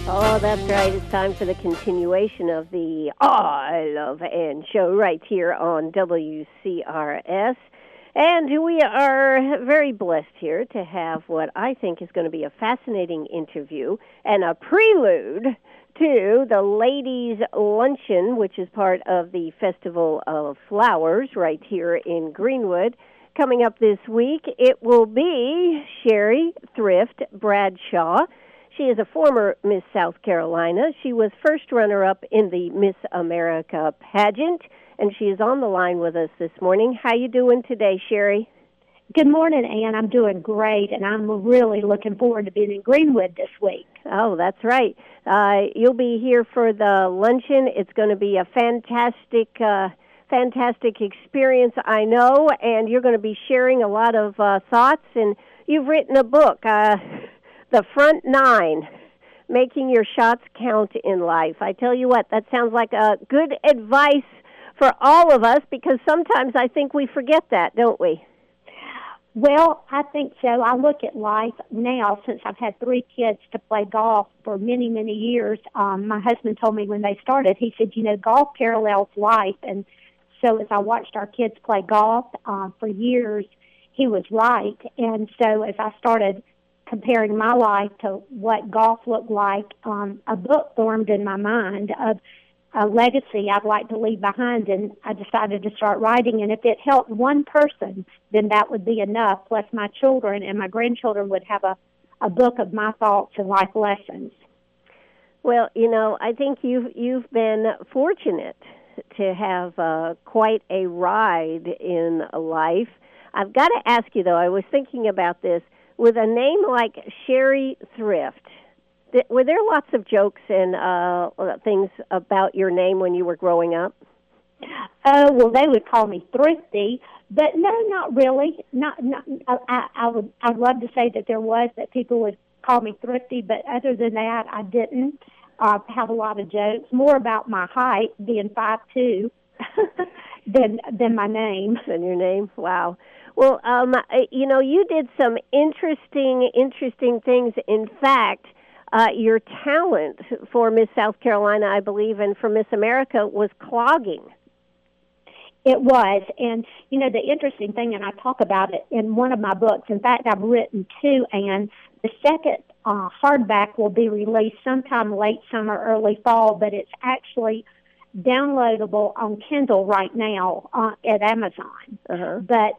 Oh, that's right. It's time for the continuation of the I Love Ann show right here on WCRS. And we are very blessed here to have what I think is going to be a fascinating interview and a prelude to the Ladies' Luncheon, which is part of the Festival of Flowers right here in Greenwood. Coming up this week, it will be Sherry Thrift Bradshaw. She is a former Miss South Carolina. She was first runner-up in the Miss America pageant, and she is on the line with us this morning. How you doing today, Sherry? Good morning, Ann. I'm doing great, and I'm really looking forward to being in Greenwood this week. Oh, that's right. You'll be here for the luncheon. It's going to be a fantastic experience, I know, and you're going to be sharing a lot of thoughts, and you've written a book, The Front Nine, Making Your Shots Count in Life. I tell you what, that sounds like a good advice for all of us, because sometimes I think we forget that, don't we? Well, I think so. I look at life now, since I've had 3 kids to play golf for many, many years. My husband told me when they started, he said, golf parallels life. And so as I watched our kids play golf for years, he was right. And so as I started comparing my life to what golf looked like, a book formed in my mind of a legacy I'd like to leave behind, and I decided to start writing. And if it helped one person, then that would be enough. Plus my children and my grandchildren would have a book of my thoughts and life lessons. Well, I think you've been fortunate to have quite a ride in life. I've got to ask you, though, I was thinking about this. With a name like Sherry Thrift, were there lots of jokes and things about your name when you were growing up? Oh, well, they would call me Thrifty, but no, not really. I'd love to say that there was, that people would call me Thrifty, but other than that, I didn't have a lot of jokes. More about my height, being 5'2", than my name. Than your name? Wow. Well, you did some interesting things. In fact, your talent for Miss South Carolina, I believe, and for Miss America was clogging. It was. And, the interesting thing, and I talk about it in one of my books. In fact, I've written 2, and the second hardback will be released sometime late summer, early fall, but it's actually downloadable on Kindle right now at Amazon. Uh-huh. But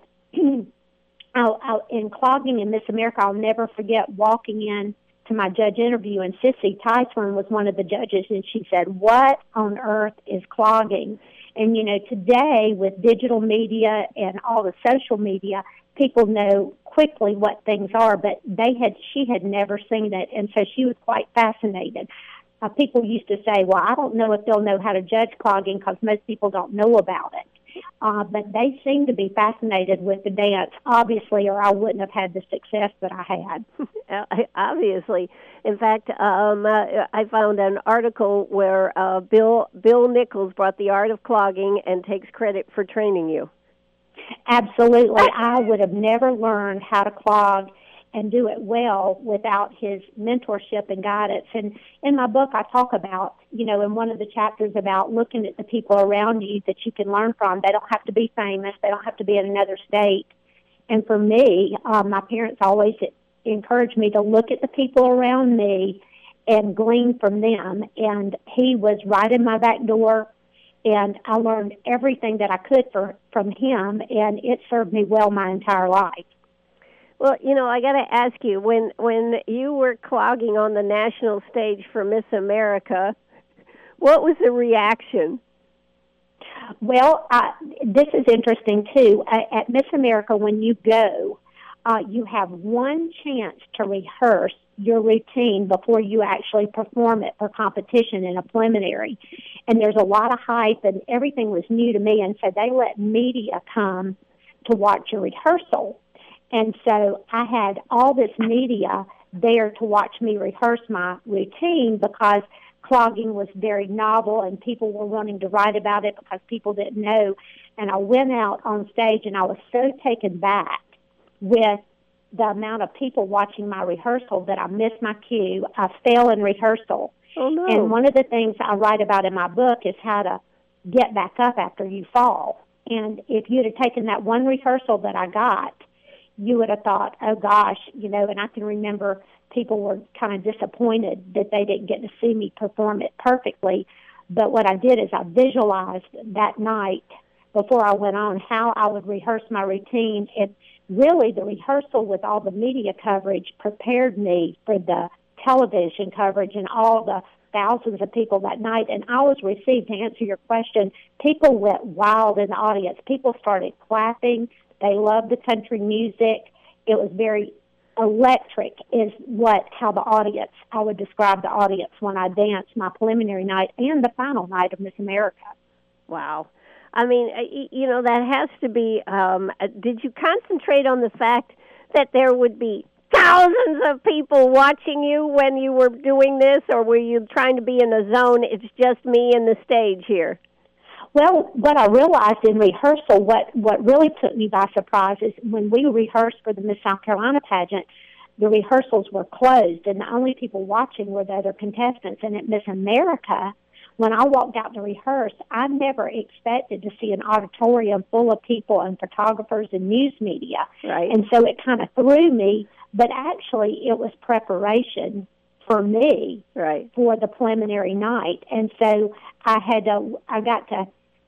in clogging in Miss America, I'll never forget walking in to my judge interview, and Sissy Tyson was one of the judges, and she said, "What on earth is clogging?" And, today with digital media and all the social media, people know quickly what things are, but she had never seen it, and so she was quite fascinated. People used to say, well, I don't know if they'll know how to judge clogging because most people don't know about it. But they seem to be fascinated with the dance, obviously, or I wouldn't have had the success that I had. Obviously. In fact, I found an article where Bill Nichols brought the art of clogging and takes credit for training you. Absolutely. I would have never learned how to clog and do it well without his mentorship and guidance. And in my book, I talk about, in one of the chapters about looking at the people around you that you can learn from. They don't have to be famous. They don't have to be in another state. And for me, my parents always encouraged me to look at the people around me and glean from them. And he was right in my back door, and I learned everything that I could from him, and it served me well my entire life. Well, I got to ask you, when you were clogging on the national stage for Miss America, what was the reaction? Well, this is interesting, too. At Miss America, when you go, you have one chance to rehearse your routine before you actually perform it for competition in a preliminary. And there's a lot of hype, and everything was new to me, and so they let media come to watch your rehearsal. And so I had all this media there to watch me rehearse my routine because clogging was very novel and people were wanting to write about it because people didn't know. And I went out on stage and I was so taken back with the amount of people watching my rehearsal that I missed my cue. I fell in rehearsal. Oh, no. And one of the things I write about in my book is how to get back up after you fall. And if you'd have taken that one rehearsal that I got, you would have thought, oh, gosh, and I can remember people were kind of disappointed that they didn't get to see me perform it perfectly. But what I did is I visualized that night before I went on how I would rehearse my routine. And really the rehearsal with all the media coverage prepared me for the television coverage and all the thousands of people that night. And I was received, to answer your question, people went wild in the audience. People started clapping. They loved the country music. It was very electric is how the audience, I would describe the audience when I danced my preliminary night and the final night of Miss America. Wow. I mean, that has to be, did you concentrate on the fact that there would be thousands of people watching you when you were doing this, or were you trying to be in a zone, it's just me and the stage here? Well, what I realized in rehearsal, what really took me by surprise is when we rehearsed for the Miss South Carolina pageant, the rehearsals were closed, and the only people watching were the other contestants. And at Miss America, when I walked out to rehearse, I never expected to see an auditorium full of people and photographers and news media. Right. And so it kind of threw me, but actually it was preparation for me, right, for the preliminary night. And so I got to,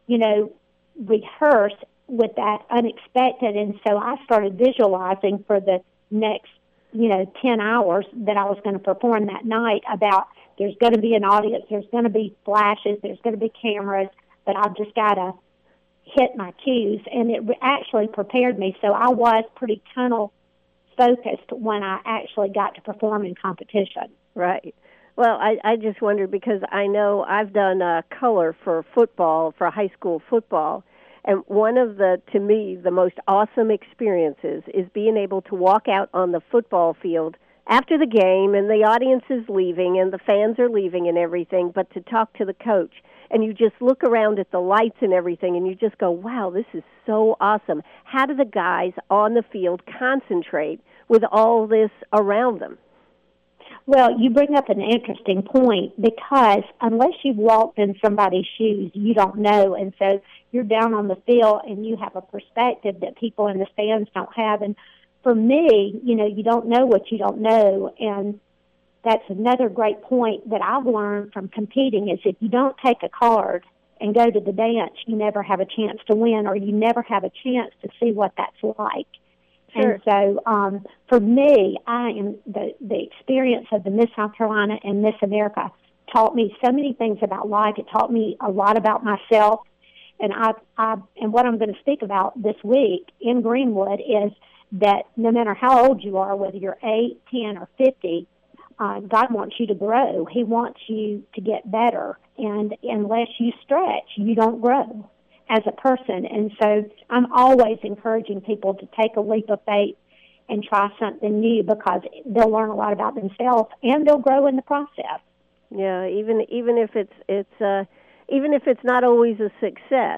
rehearse with that unexpected. And so I started visualizing for the next, 10 hours that I was going to perform that night about there's going to be an audience, there's going to be flashes, there's going to be cameras, but I've just got to hit my cues. And it actually prepared me. So I was pretty tunnel focused when I actually got to perform in competition. Right. Well, I just wondered because I know I've done color for football, for high school football, and one of to me, the most awesome experiences is being able to walk out on the football field after the game and the audience is leaving and the fans are leaving and everything, but to talk to the coach. And you just look around at the lights and everything and you just go, wow, this is so awesome. How do the guys on the field concentrate with all this around them? Well, you bring up an interesting point because unless you've walked in somebody's shoes, you don't know. And so you're down on the field and you have a perspective that people in the stands don't have. And for me, you don't know what you don't know. And that's another great point that I've learned from competing is if you don't take a card and go to the dance, you never have a chance to win, or you never have a chance to see what that's like. Sure. And so for me, the experience of the Miss South Carolina and Miss America taught me so many things about life. It taught me a lot about myself. And and what I'm going to speak about this week in Greenwood is that no matter how old you are, whether you're 8, 10, or 50, God wants you to grow. He wants you to get better. And unless you stretch, you don't grow as a person. And so I'm always encouraging people to take a leap of faith and try something new because they'll learn a lot about themselves and they'll grow in the process. Yeah, even if it's not always a success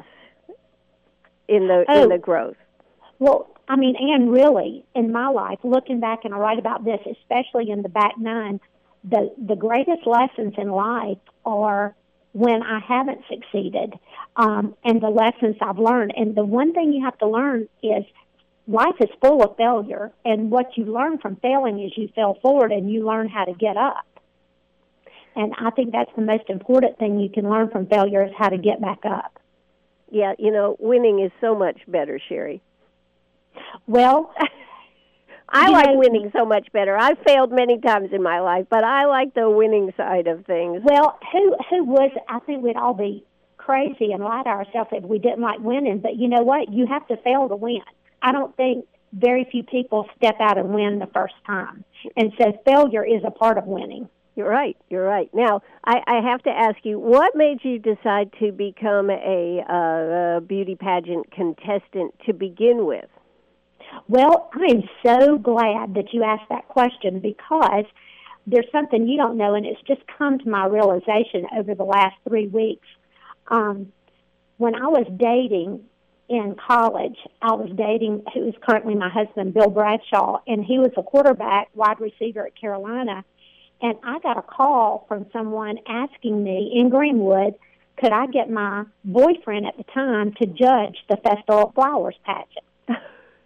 in the growth. Well, I mean, and really, in my life, looking back, and I write about this, especially in the back nine, the greatest lessons in life are when I haven't succeeded, and the lessons I've learned. And the one thing you have to learn is life is full of failure, and what you learn from failing is you fail forward and you learn how to get up. And I think that's the most important thing you can learn from failure is how to get back up. Yeah, winning is so much better, Sherry. Well, I like winning so much better. I've failed many times in my life, but I like the winning side of things. Well, who was? I think we'd all be crazy and lie to ourselves if we didn't like winning. But you know what? You have to fail to win. I don't think very few people step out and win the first time. And so failure is a part of winning. You're right. Now, I have to ask you, what made you decide to become a beauty pageant contestant to begin with? Well, I am so glad that you asked that question because there's something you don't know, and it's just come to my realization over the last 3 weeks. When I was dating in college, I was dating who is currently my husband, Bill Bradshaw, and he was a quarterback, wide receiver at Carolina. And I got a call from someone asking me in Greenwood, could I get my boyfriend at the time to judge the Festival of Flowers pageant?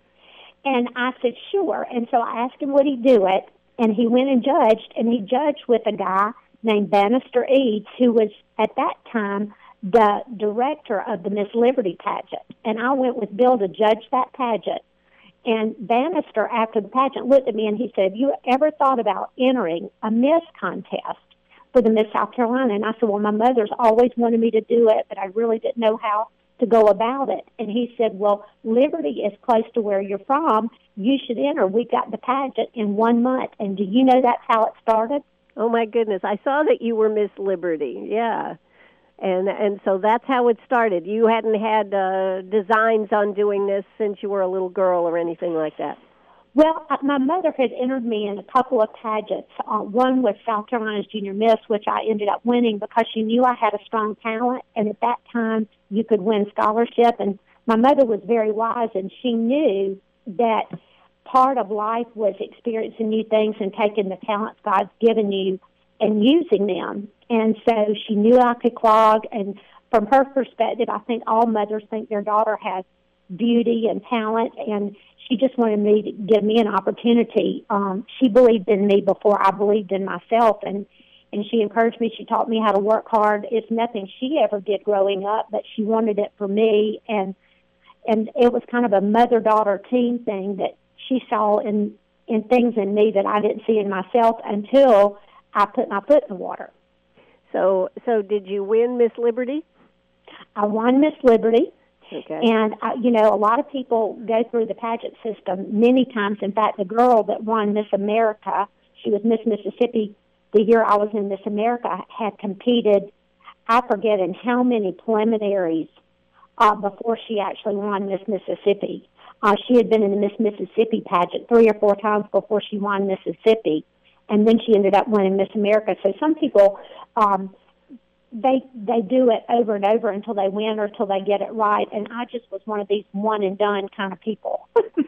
And I said, sure. And so I asked him would he do it, and he went and he judged with a guy named Bannister Eads, who was at that time the director of the Miss Liberty pageant. And I went with Bill to judge that pageant. And Bannister, after the pageant, looked at me and he said, have you ever thought about entering a Miss contest for the Miss South Carolina? And I said, well, my mother's always wanted me to do it, but I really didn't know how to go about it. And he said, well, Liberty is close to where you're from. You should enter. We got the pageant in 1 month. And do you know that's how it started? Oh, my goodness. I saw that you were Miss Liberty. Yeah. And so that's how it started. You hadn't had designs on doing this since you were a little girl or anything like that? Well, my mother had entered me in a couple of pageants. One was South Carolina's Junior Miss, which I ended up winning because she knew I had a strong talent, and at that time you could win scholarship. And my mother was very wise, and she knew that part of life was experiencing new things and taking the talents God's given you and using them. And so she knew I could clog, and from her perspective, I think all mothers think their daughter has beauty and talent, and she just wanted me to give me an opportunity. She believed in me before I believed in myself, and she encouraged me. She taught me how to work hard. It's nothing she ever did growing up, but she wanted it for me, and it was kind of a mother-daughter team thing that she saw in things in me that I didn't see in myself until I put my foot in the water. So did you win Miss Liberty? I won Miss Liberty. Okay. And, a lot of people go through the pageant system many times. In fact, the girl that won Miss America, she was Miss Mississippi the year I was in Miss America, had competed, I forget in how many preliminaries before she actually won Miss Mississippi. She had been in the Miss Mississippi pageant 3 or 4 times before she won Mississippi. And then she ended up winning Miss America. So some people, they do it over and over until they win or until they get it right. And I just was one of these one-and-done kind of people.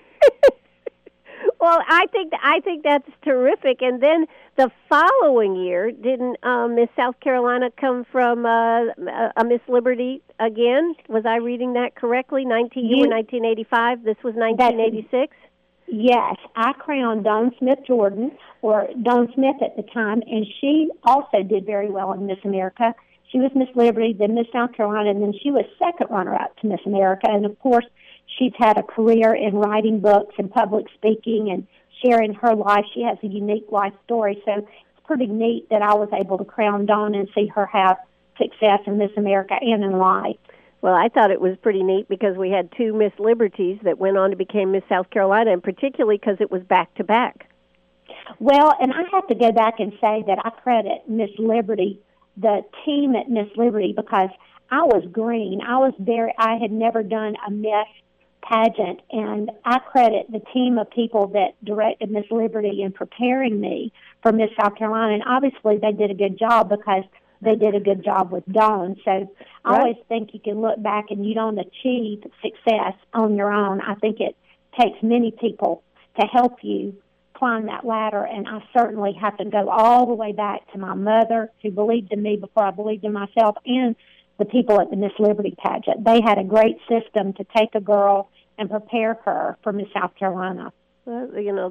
Well, I think that's terrific. And then the following year, didn't Miss South Carolina come from a Miss Liberty again? Was I reading that correctly? You were 1985. This was 1986. Yes, I crowned Dawn Smith Jordan, or Dawn Smith at the time, and she also did very well in Miss America. She was Miss Liberty, then Miss South Carolina, and then she was second runner-up to Miss America. And, of course, she's had a career in writing books and public speaking and sharing her life. She has a unique life story, so it's pretty neat that I was able to crown Dawn and see her have success in Miss America and in life. Well, I thought it was pretty neat because we had 2 Miss Liberties that went on to become Miss South Carolina, and particularly because it was back-to-back. Well, and I have to go back and say that I credit Miss Liberty, the team at Miss Liberty, because I was green. I had never done a Miss pageant, and I credit the team of people that directed Miss Liberty in preparing me for Miss South Carolina. And obviously they did a good job because they did a good job with Dawn. So I always think you can look back and you don't achieve success on your own. I think it takes many people to help you climb that ladder, and I certainly have to go all the way back to my mother, who believed in me before I believed in myself, and the people at the Miss Liberty pageant. They had a great system to take a girl and prepare her for Miss South Carolina. Well,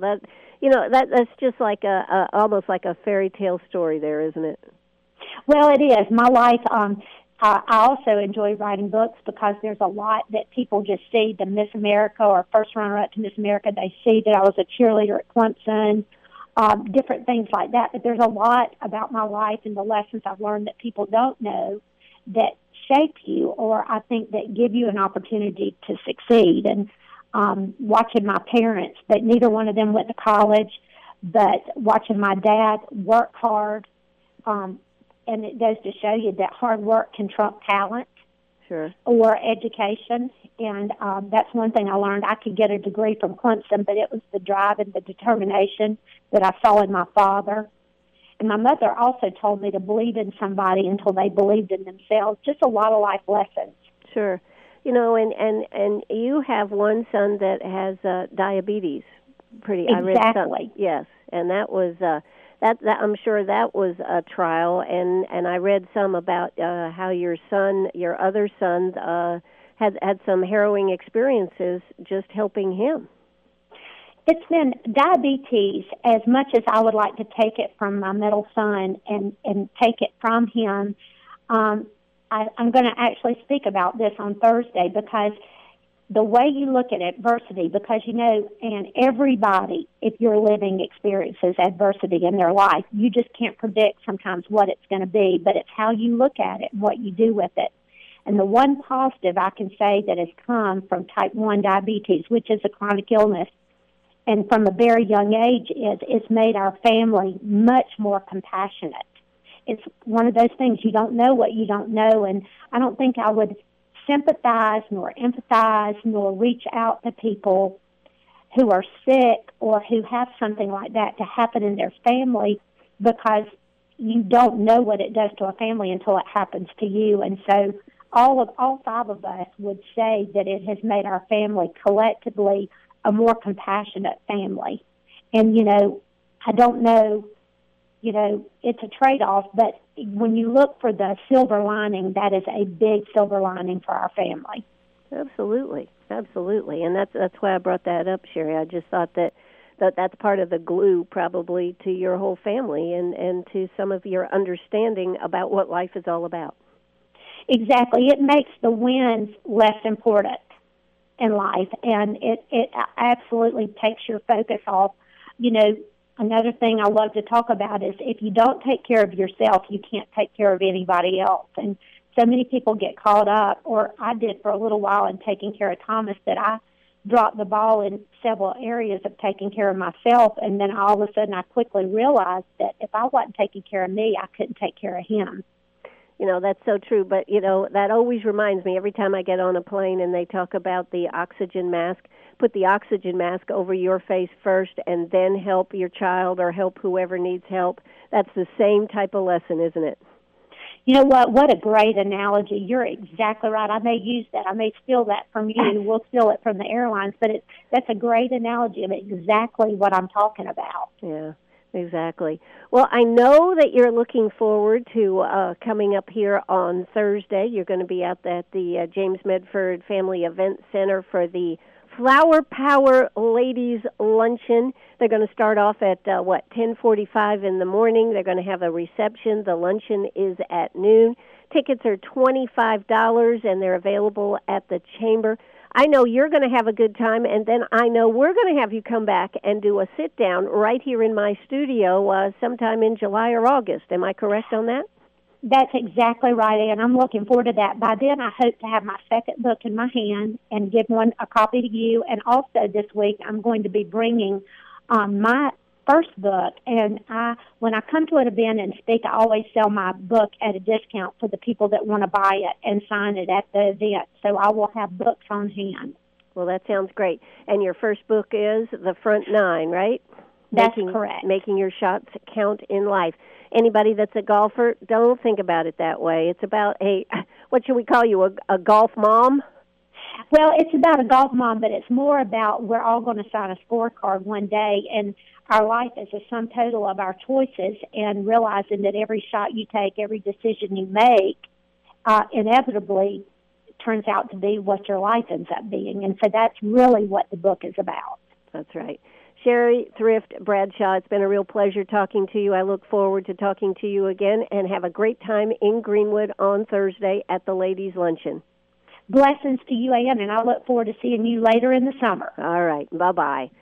that's just like almost like a fairy tale story there, isn't it? Well, it is. My life, I also enjoy writing books because there's a lot that people just see, the Miss America or first runner-up to Miss America. They see that I was a cheerleader at Clemson, different things like that. But there's a lot about my life and the lessons I've learned that people don't know that shape you, or I think that give you an opportunity to succeed. And watching my parents, that neither one of them went to college, but watching my dad work hard, and it goes to show you that hard work can trump talent. Sure. Or education. And that's one thing I learned. I could get a degree from Clemson, but it was the drive and the determination that I saw in my father. And my mother also told me to believe in somebody until they believed in themselves. Just a lot of life lessons. Sure. and you have one son that has diabetes. I read some, Exactly. yes, and that was that I'm sure that was a trial, and I read some about how your other son, had some harrowing experiences just helping him. It's been diabetes, as much as I would like to take it from my middle son and take it from him. I'm going to actually speak about this on Thursday, because the way you look at adversity, because and everybody, if you're living, experiences adversity in their life. You just can't predict sometimes what it's going to be, but it's how you look at it and what you do with it. And the one positive I can say that has come from type 1 diabetes, which is a chronic illness, and from a very young age, is it's made our family much more compassionate. It's one of those things, you don't know what you don't know, and I don't think I would sympathize nor empathize nor reach out to people who are sick or who have something like that to happen in their family, because you don't know what it does to a family until it happens to you. And so all five of us would say that it has made our family collectively a more compassionate family. And, I don't know, it's a trade-off, but when you look for the silver lining, that is a big silver lining for our family. Absolutely. And that's why I brought that up, Sherry. I just thought that's part of the glue probably to your whole family and to some of your understanding about what life is all about. Exactly. It makes the wins less important in life, and it absolutely takes your focus off. Another thing I love to talk about is if you don't take care of yourself, you can't take care of anybody else. And so many people get caught up, or I did for a little while in taking care of Thomas, that I dropped the ball in several areas of taking care of myself, and then all of a sudden I quickly realized that if I wasn't taking care of me, I couldn't take care of him. That's so true, but, that always reminds me every time I get on a plane and they talk about the oxygen mask. Put the oxygen mask over your face first and then help your child or help whoever needs help. That's the same type of lesson, isn't it? You know what? What a great analogy. You're exactly right. I may use that. I may steal that from you. We'll steal it from the airlines, but that's a great analogy of exactly what I'm talking about. Yeah. Exactly. Well, I know that you're looking forward to coming up here on Thursday. You're going to be out at the James Medford Family Event Center for the Flower Power Ladies Luncheon. They're going to start off at, 10:45 in the morning. They're going to have a reception. The luncheon is at noon. Tickets are $25, and they're available at the Chamber. I know you're going to have a good time, and then I know we're going to have you come back and do a sit-down right here in my studio sometime in July or August. Am I correct on that? That's exactly right, and I'm looking forward to that. By then, I hope to have my second book in my hand and give a copy to you. And also this week, I'm going to be bringing my first book, and when I come to an event and speak, I always sell my book at a discount for the people that want to buy it and sign it at the event. So I will have books on hand. Well, that sounds great. And your first book is The Front Nine, right? That's correct. Making your shots count in life. Anybody that's a golfer, don't think about it that way. It's about what should we call you, a golf mom? Well, it's about a golf mom, but it's more about we're all going to sign a scorecard one day, and our life is a sum total of our choices, and realizing that every shot you take, every decision you make, inevitably turns out to be what your life ends up being. And so that's really what the book is about. That's right. Sherry Thrift Bradshaw, it's been a real pleasure talking to you. I look forward to talking to you again, and have a great time in Greenwood on Thursday at the Ladies' Luncheon. Blessings to you, Ann, and I look forward to seeing you later in the summer. All right. Bye-bye.